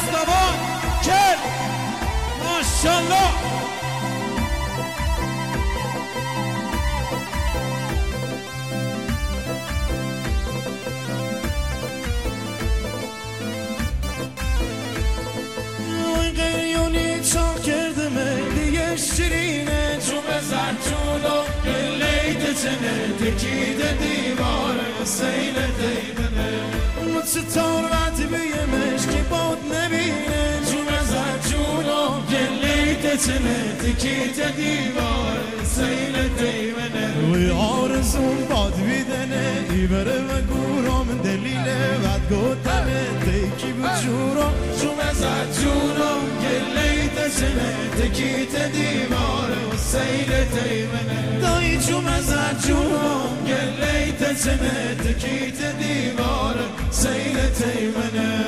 اسلوان کل ماشالله. چاق کرده میلی شیرینه چوب زرچون و گلیت چنه تکیده دیواره سیل دیدنه چطور وقتی بیمش که باد نبینه چوب زرچون و گلیت چنه تکیده دیواره سیل دیدنه وی آرزون باد بیدنه ای بره و گورم دلیله ود گوتنه تیکی بجورم چوب زرچون و تکیت دیواره و سیل تیمنه دایی چوم از جونم گلیت چنه تکیت دیواره سیل تیمنه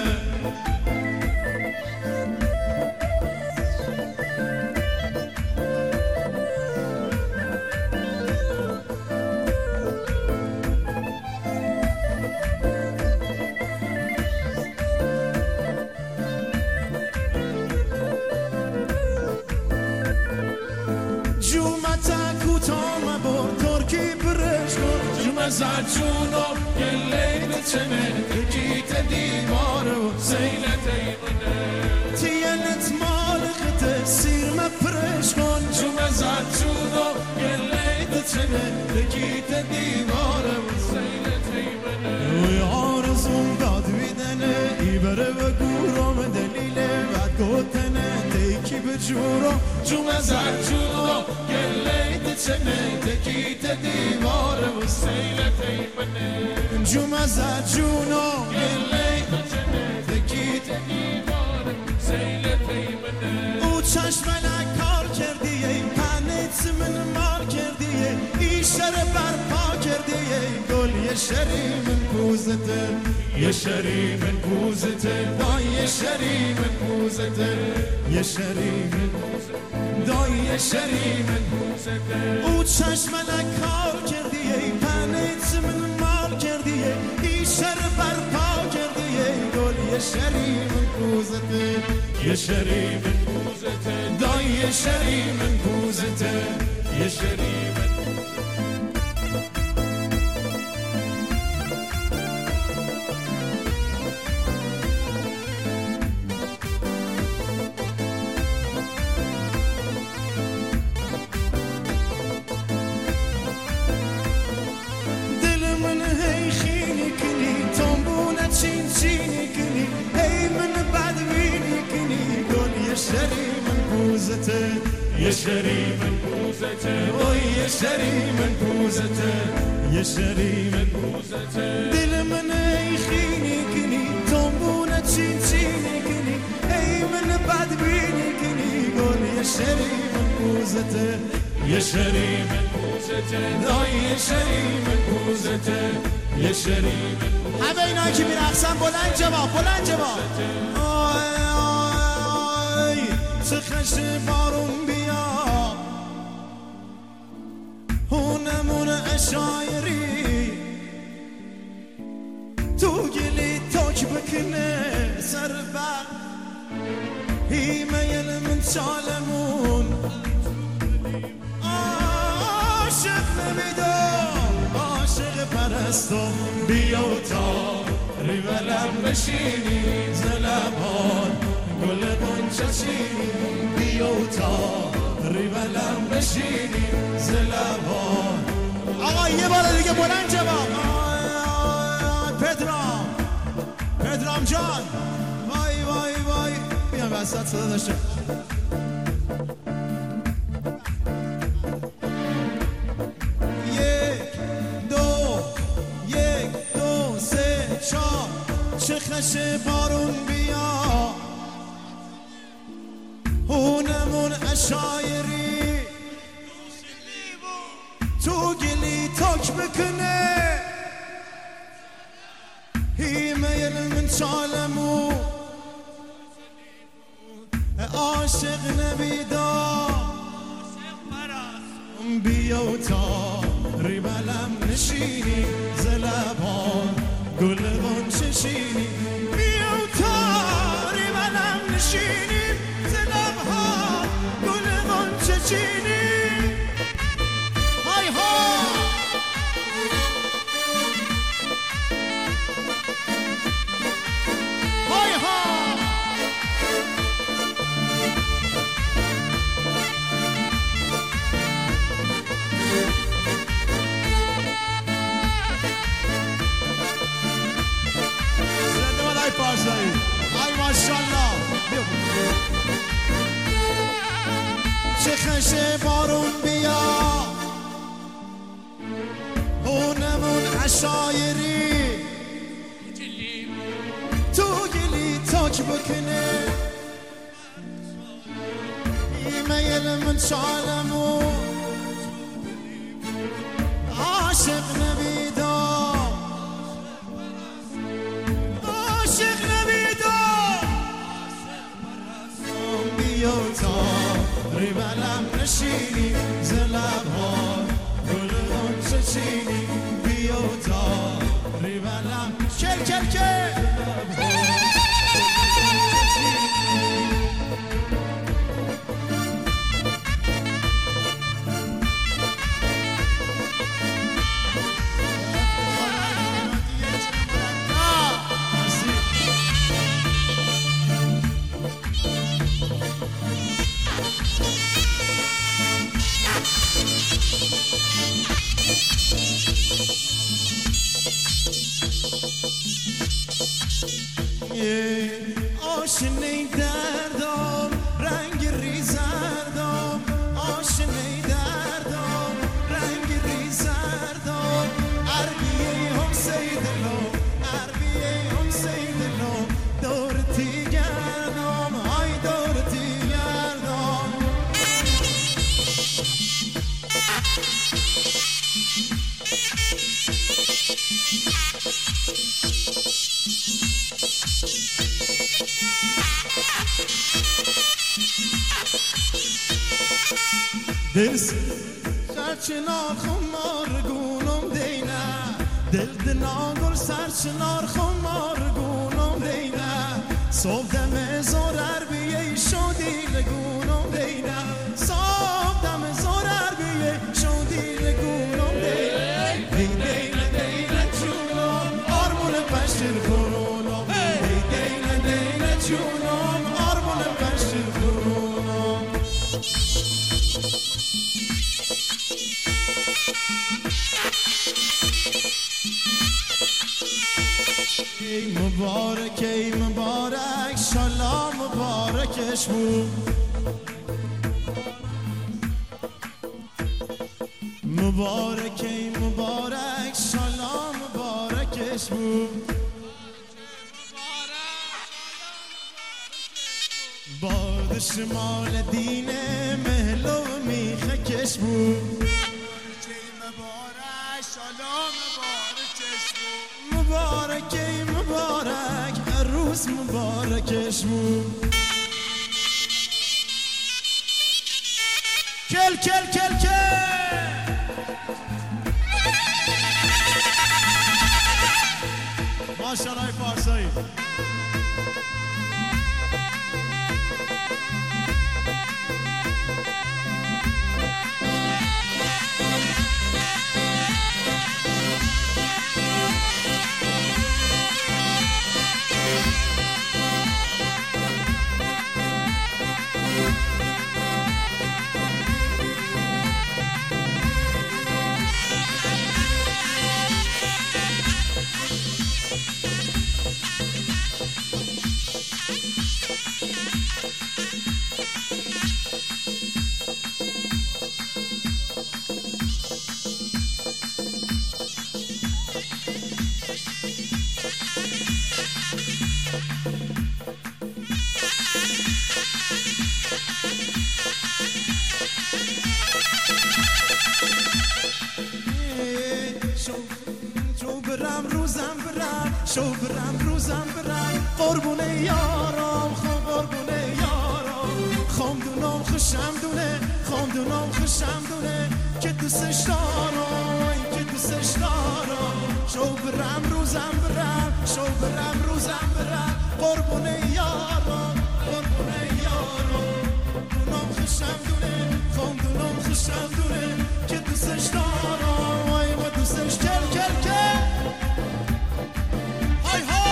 زرچونم گلیت چنه تکیت دیواره و سیل تیمنه تیلت مالقت سیر مپرش کن چوم زرچونم گلیت چنه تکیت دیواره و سیل تیمنه وی آرزون داد بیدنه ای بره و گورم دلیله و گوتنه تیکی بجورم چوم زرچونم گلیت چنه تکیت دیواره و سیل تیمنه جوم از جونو گلیت چنه تکیت دیواره و سیل تیمنه او چشمنک کار کردیه پنیت من مار کردیه ایشتر برپا کردیه گل یه شری من پوزته یه شری من پوزته دای یه شری من پوزته یه شری من دای یه شری من پوزته او چشمنک کار کردیه پنیت من مار کردیه ایشتر برپا کردیه گل یه شری من پوزته یه شری من پوزته دای یه شری من پوزته یه شری من یه شری من پوزته اوی یه شری من پوزته یه شری من پوزته دل من ای خینی کنی تنبونه چین چینی کنی ای من بدبینی کنی گل یه شری من پوزته یه شری من پوزته دای یه شری من پوزته یه شری من همه اینا که میرقصن بلند جواب بلند جواب چه خشت بارون بیا هونمون اشایری تو گلی تاک بکنه سر بر هیمه من چالمون عاشق نمیدم عاشق پرستم بیا تا ریولم بشینی زلبان گل بنچه چینی بیا تا ریولم بشینی زلبان آقا یه بار دیگه بلند جواب پدرام جان وای وای وای بیام وسط صدا داشته یک دو سه چار چه خش بارون بیا هونمون اشایری تو گلی تاک بکنه هیمه من چالمو عاشق نبیدا بیا تا ریبلم نشینی زلبان گل غنچه شینی بیا تا ریبلم بچینیم ز لبها گل غنچه چینیم های ها های ها پارسایی ای ماشالله چه خشه بارون بیا هونمون عشایری تو گلی تاک بکنه ایمیل من شالمون عاشق نبیدا ریبلم نشینی ز لبها گل غنچه چینی بیا تا ریبلم کل کل کل آشنه دردم رنگ ریزردم آشنه دردم رنگ ریزردم عربیه هم سیدلو عربیه هم سیدلو دورتی گردم های دورتی گردم دل سرچنار خمار گونم دینا دل دناگل سرچنار خمار گونم دینا صبح دم زور عربیه شدی لگونم دینا صبح دم زور عربیه شدی لگونم دینا ای دینا دینا جونم آرمون پشتر کنونم ای دینا دینا جونم آرمون پشتر کنونم ای مبارک ای مبارک شالا مبارکش بود مبارک ای مبارک شالا مبارکش بود باد شمال دین مهلو میخکش بود مبارک ای مبارک عروس مبارکش بود کل کل کل کل ماشالله پارسایی شو برم روزم برم قربونه یارم قربونه یارم خامدونم خوشم دونه خامدونم خوشم دونه که دوستش دارم که دوستش دارم شو برم روزم برم شو برم روزم برم قربونه یارم قربونه یارو دونم خوشم دونه خون دونم خوشم دونه که دوستش دارم وای و دوستش کل کل کل های ها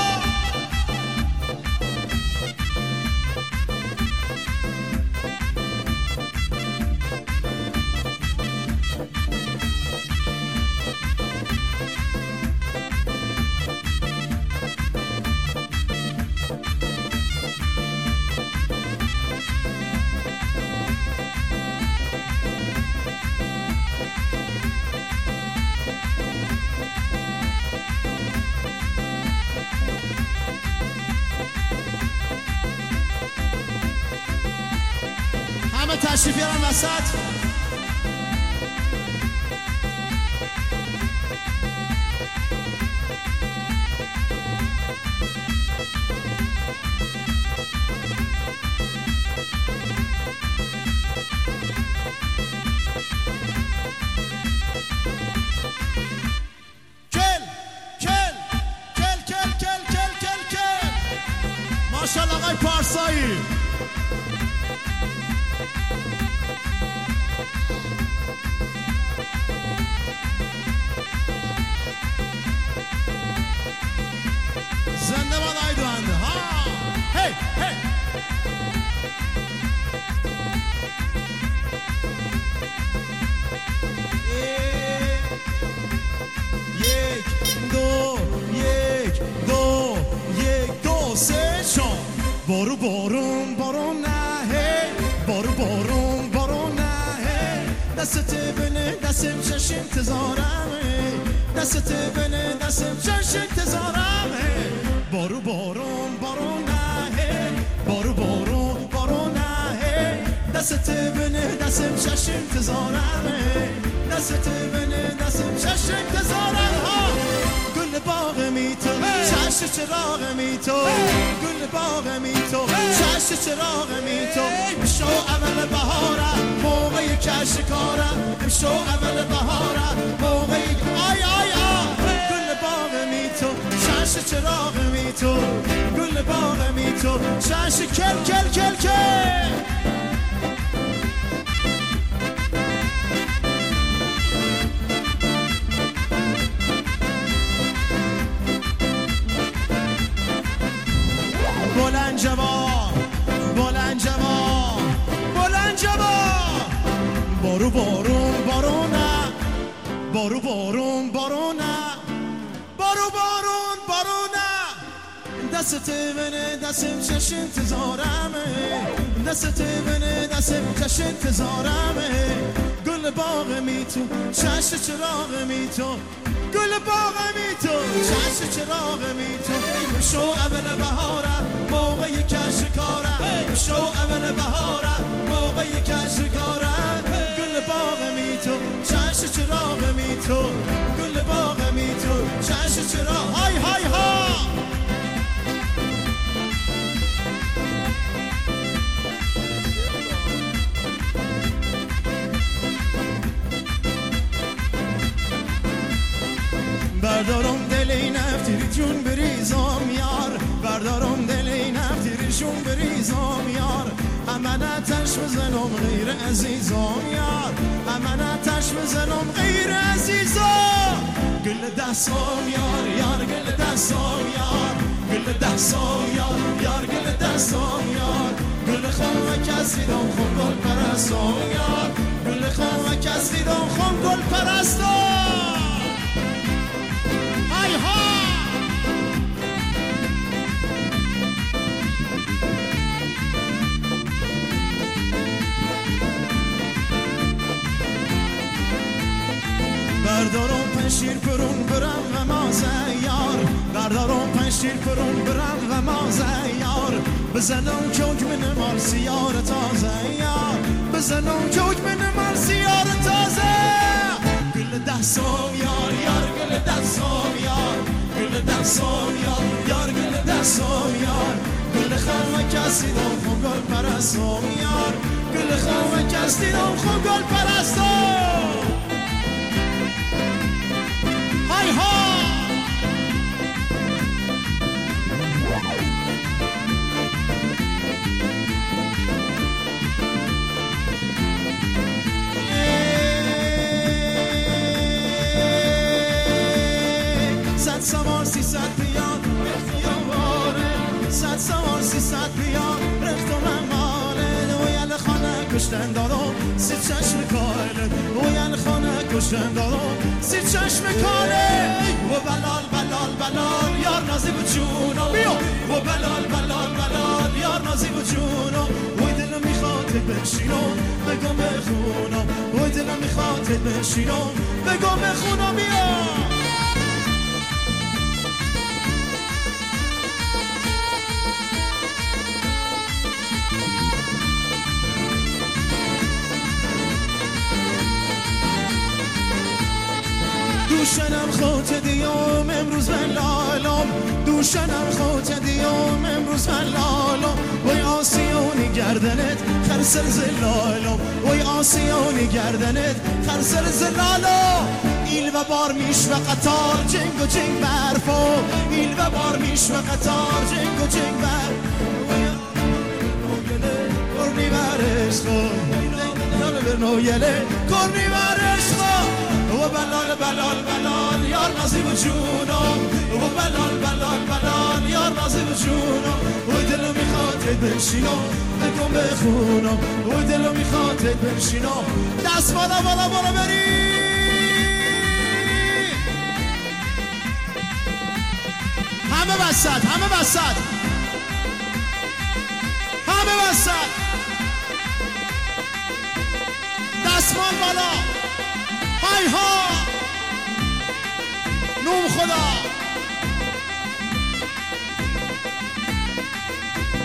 همه تشریف بیارن وسط ماشاءالله آقای پارسایی زنده باد آقای دوهنده ها هی هی یک دو سه چهار بارو بارون بارون نه هی بارو بارون بارون نه هی دستت بنه دستم چش انتظارمه دستت بنه دستم چش انتظارمه بارو بارون بارون نه هی بارو بارون بارون نه هی دستت بنه دستم چش انتظارمه دستت بنه دستم چش انتظارمه گل باغ می تو چش چراغ می تو گل باغ می تو چش چراغ می تو امشو اول بهارم موقع کش کارم امشو اول بهارم موقع آی آی آی گل باغ می تو چش چراغ می تو گل باغ می تو چش کل کل کل کل بلند جوان بلند جوان بلند جوان بارو بارون بارونه بارو بارون بارونه بارو بارون بارونه دستت بنه دستم چش انتظارمه دستت بنه دستم چش انتظارمه گل باغ می تو چش چراغ می تو گل باغ می تو چش چراغ می تو شو اول بهارم موقع کش کارم شو اول بهارم موقع کش کارم گل باغ می تو چش چراغ می تو گل باغ می تو چش چراغ های های ها بردارم دل این افتیری جون بریزم یار بردارم دل این افتیری جون بریزم یار همه آتش بزنم غیر عزیزم یار همه آتش بزنم غیر عزیزم گل دستم یار یار گل دستم یار گل دستم یار یار گل دستم یار گل خون کسی دم خون گل پرستم یار گل خون کسی دم خون گل پرستم های ها بردارم پنشیر پرون برم غمازه یار بردارم پنشیر پرون برم غمازه یار بزنم چوک من مال سیار تازه یار بزنم چوک من مال سیار تازه گل دستم یار یار گل دستم یار گل دستم یار یار گل دستم یار گل خواهم کسی دم خون گل پرستم یار گل خواهم کسی دم خون گل پرستم های ها کشتن دارم سی چشم کاله و ین خانه کشتن دارم سی چشم کاله و بلال بلال بلال یار نازیب جونم بیا و بلال بلال بلال یار نازیب جونم وی دلم میخواد بنشینم بگم بخونم وی دلم میخواد بنشینم بگم بخونم بیا دوشنم خوت دیام امروز من لالام دوشنم خوت دیام امروز من لالام وی آسیانی گردنت خرسر زلالام وی آسیانی گردنت خرسر زلالام ایل و بار میش و قطار جنگ و جنگ برفو ایل و بار میش و قطار جنگ و جنگ بر کرنی برش خود نویله کرنی برش خود و بلال بلال بلال یار نازیب جونم و بلال بلال بلال یار نازیب جونم و دلم میخواد بنشینم بگم بخونم و دلم میخواد بنشینم دست بالا بالا بالا بری همه وسط همه وسط همه وسط دستمال بالا های ها